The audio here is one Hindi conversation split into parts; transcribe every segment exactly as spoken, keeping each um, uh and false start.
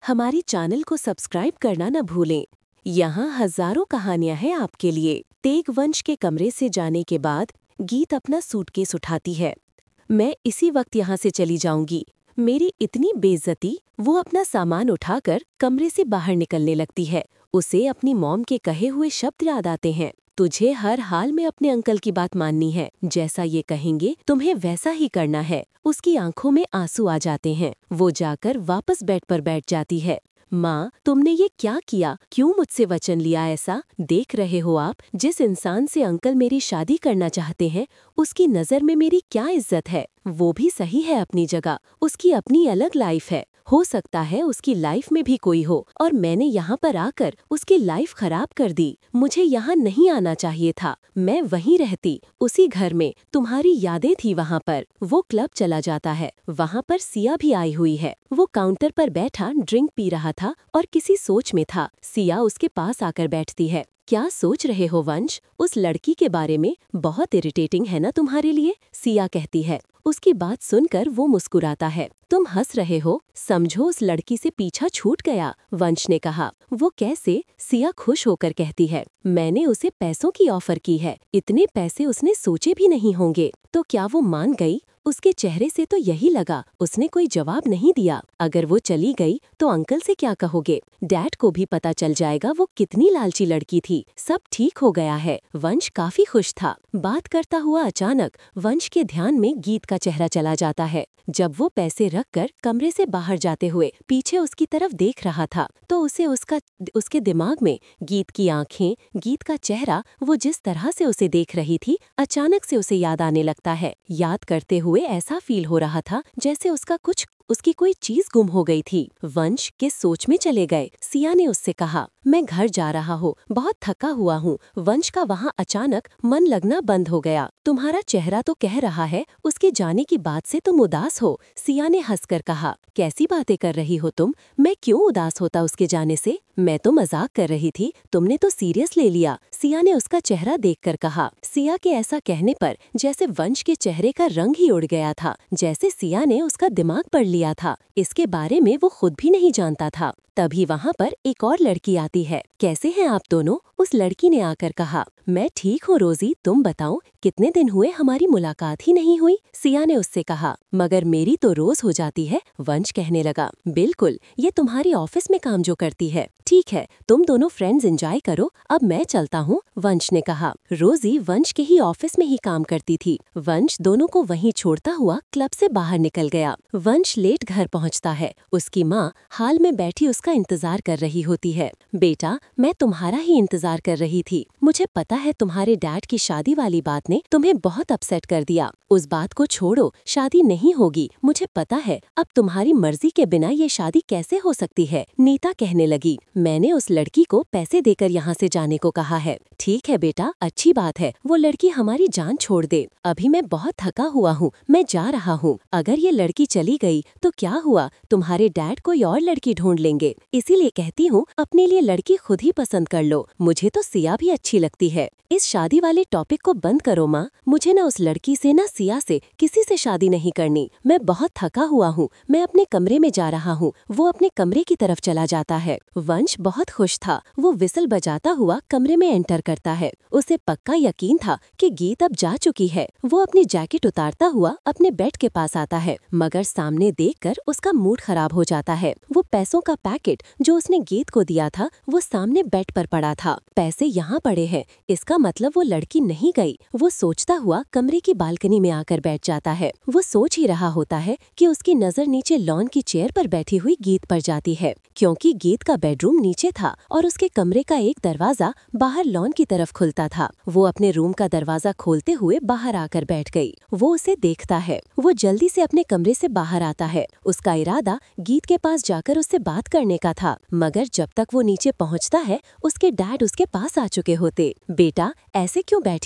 हमारे चैनल को सब्सक्राइब करना न भूलें। यहाँ हजारों कहानियां हैं आपके लिए। तेगवंश के कमरे से जाने के बाद गीत अपना सूटकेस उठाती है। मैं इसी वक्त यहाँ से चली जाऊंगी। मेरी इतनी बेइज्जती। वो अपना सामान उठाकर कमरे से बाहर निकलने लगती है। उसे अपनी मॉम के कहे हुए शब्द याद आते हैं, तुझे हर हाल में अपने अंकल की बात माननी है, जैसा ये कहेंगे तुम्हें वैसा ही करना है। उसकी आंखों में आंसू आ जाते हैं। वो जाकर वापस बेड पर बैठ जाती है। माँ, तुमने ये क्या किया? क्यों मुझसे वचन लिया? ऐसा देख रहे हो आप, जिस इंसान से अंकल मेरी शादी करना चाहते हैं, उसकी नज़र में मेरी क्या इज्जत है? वो भी सही है अपनी जगह, उसकी अपनी अलग लाइफ है। हो सकता है उसकी लाइफ में भी कोई हो और मैंने यहाँ पर आकर उसकी लाइफ खराब कर दी। मुझे यहाँ नहीं आना चाहिए था। मैं वहीं रहती, उसी घर में। तुम्हारी यादें थी वहाँ पर। वो क्लब चला जाता है। वहाँ पर सिया भी आई हुई है। वो काउंटर पर बैठा ड्रिंक पी रहा था और किसी सोच में था। सिया उसके पास आकर बैठती है। क्या सोच रहे हो वंश? उस लड़की के बारे में? बहुत इरिटेटिंग है ना तुम्हारे लिए? सिया कहती है। उसकी बात सुनकर वो मुस्कुराता है। तुम हंस रहे हो? समझो उस लड़की से पीछा छूट गया, वंश ने कहा। वो कैसे? सिया खुश होकर कहती है। मैंने उसे पैसों की ऑफर की है। इतने पैसे उसने सोचे भी नहीं होंगे। तो क्या वो मान गई? उसके चेहरे से तो यही लगा। उसने कोई जवाब नहीं दिया। अगर वो चली गई तो अंकल से क्या कहोगे? डैड को भी पता चल जाएगा वो कितनी लालची लड़की थी। सब ठीक हो गया है। वंश काफी खुश था। बात करता हुआ अचानक वंश के ध्यान में गीत का चेहरा चला जाता है। जब वो पैसे रखकर कमरे से बाहर जाते हुए पीछे उसकी तरफ देख रहा था, तो उसे उसका उसके दिमाग में गीत की आंखें, गीत का चेहरा, वो जिस तरह से उसे देख रही थी, अचानक से उसे याद आने लगता है। याद करते हुए ऐसा फील हो रहा था जैसे उसका कुछ उसकी कोई चीज गुम हो गई थी। वंश किस सोच में चले गए? सिया ने उससे कहा, मैं घर जा रहा हूँ, बहुत थका हुआ हूँ। वंश का वहाँ अचानक मन लगना बंद हो गया। तुम्हारा चेहरा तो कह रहा है उसके जाने की बात से तुम उदास हो। सिया ने हंसकर कहा, कैसी बातें कर रही हो तुम? मैं क्यों उदास होता उसके जाने से? मैं तो मजाक कर रही थी, तुमने तो सीरियस ले लिया। सिया ने उसका चेहरा देखकर कहा। सिया के ऐसा कहने पर जैसे वंश के चेहरे का रंग ही उड़ गया था, जैसे सिया ने उसका दिमाग पढ़ लिया था। इसके बारे में वो खुद भी नहीं जानता था। तभी वहाँ पर एक और लड़की आती है। कैसे हैं आप दोनों? उस लड़की ने आकर कहा। मैं ठीक हूँ रोजी, तुम बताओ, कितने दिन हुए हमारी मुलाकात ही नहीं हुई। सिया ने उससे कहा, मगर मेरी तो रोज हो जाती है। वंश कहने लगा, बिल्कुल, ये तुम्हारी ऑफिस में काम जो करती है। ठीक है, तुम दोनों फ्रेंड्स एंजॉय करो, अब मैं चलता हूँ, वंश ने कहा। रोजी वंश के ही ऑफिस में ही काम करती थी। वंश दोनों को वहीं छोड़ता हुआ क्लब से बाहर निकल गया। वंश लेट घर पहुँचता है। उसकी माँ हाल में बैठी उसका इंतजार कर रही होती है। बेटा, मैं तुम्हारा ही इंतजार कर रही थी। मुझे पता है तुम्हारे डैड की शादी वाली बात ने तुम्हें बहुत अपसेट कर दिया। उस बात को छोड़ो, शादी नहीं होगी, मुझे पता है। अब तुम्हारी मर्जी के बिना ये शादी कैसे हो सकती है? नीता कहने लगी। मैंने उस लड़की को पैसे देकर यहाँ से जाने को कहा है। ठीक है बेटा, अच्छी बात है, वो लड़की हमारी जान छोड़ दे। अभी मैं बहुत थका हुआ हूँ, मैं जा रहा हूँ। अगर ये लड़की चली गई तो क्या हुआ? तुम्हारे डैड कोई और लड़की ढूंढ लेंगे। इसीलिए कहती हूँ, अपने लिए लड़की खुद ही पसंद कर लो। मुझे तो सिया भी अच्छी लगती है। इस शादी वाले टॉपिक को बंद करो माँ। मुझे न उस लड़की से न सिया से किसी से शादी नहीं करनी। मैं बहुत थका हुआ हूँ, मैं अपने कमरे में जा रहा हूँ। वो अपने कमरे की तरफ चला जाता है। वंश बहुत खुश था। वो विसल बजाता हुआ कमरे में एंटर करता है। उसे पक्का यकीन था कि गीत अब जा चुकी है। वो अपनी जैकेट उतारता हुआ अपने बेड के पास आता है, मगर सामने देखकर उसका मूड खराब हो जाता है। वो पैसों का पैकेट जो उसने गीत को दिया था, वो सामने बेड पर पड़ा था। पैसे यहाँ पड़े हैं, इसका मतलब वो लड़की नहीं गई। वो सोचता हुआ कमरे की बालकनी में आकर बैठ जाता है। वो सोच ही रहा होता है कि उसकी नजर नीचे लॉन की चेयर पर बैठी हुई गीत पर जाती है, क्योंकि गीत का बेडरूम नीचे था और उसके कमरे का एक दरवाजा बाहर लॉन की तरफ खुलता था। वो अपने रूम का दरवाजा खोलते हुए बाहर आकर बैठ गई। वो उसे देखता है। वो जल्दी से अपने कमरे से बाहर आता है। उसका इरादा गीत के पास जाकर उससे बात करने का था, मगर जब तक वो नीचे पहुंचता है, उसके डैड उसके पास आ चुके होते। बेटा, ऐसे क्यों बैठी हो?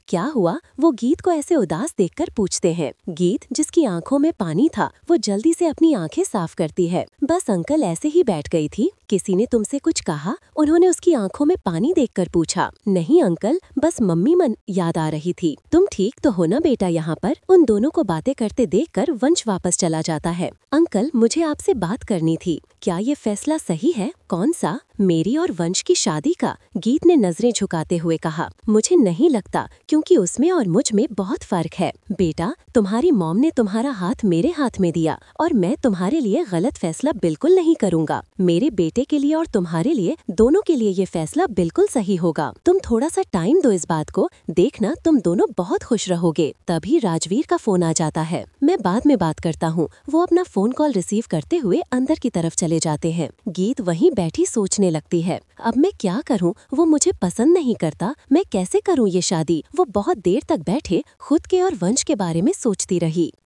क्या हुआ, वो गीत को ऐसे उदास देखकर पूछते हैं। गीत, जिसकी आंखों में पानी था, वो जल्दी से अपनी आंखें साफ करती है। बस अंकल ऐसे ही बैठ गई थी। किसी ने तुमसे कुछ कहा? उन्होंने उसकी आंखों में पानी देखकर पूछा। नहीं अंकल, बस मम्मी मन याद आ रही थी। तुम ठीक तो हो ना बेटा यहाँ पर? उन दोनों को बातें करते देखकर वंश वापस चला जाता है। अंकल, मुझे आपसे बात करनी थी। क्या ये फैसला सही है? कौन सा? मेरी और वंश की शादी का? गीत ने नजरें झुकाते हुए कहा। मुझे नहीं लगता, क्योंकि उसमें और मुझ में बहुत फर्क है। बेटा, तुम्हारी मॉम ने तुम्हारा हाथ मेरे हाथ में दिया और मैं तुम्हारे लिए गलत फैसला बिल्कुल नहीं करूँगा। मेरे बेटे के लिए और तुम्हारे लिए, दोनों के लिए ये फैसला बिल्कुल सही होगा। तुम थोड़ा सा टाइम दो इस बात को, देखना तुम दोनों बहुत खुश रहोगे। तभी राजवीर का फोन आ जाता है। मैं बाद में बात करता हूँ। वो अपना फोन कॉल रिसीव करते हुए अंदर की तरफ चले जाते हैं। गीत वहीं बैठी सोचने लगती है, अब मैं क्या करूँ? वो मुझे पसंद नहीं करता, मैं कैसे करूँ ये शादी? वो बहुत देर तक बैठे खुद के और वंश के बारे में सोचती रही।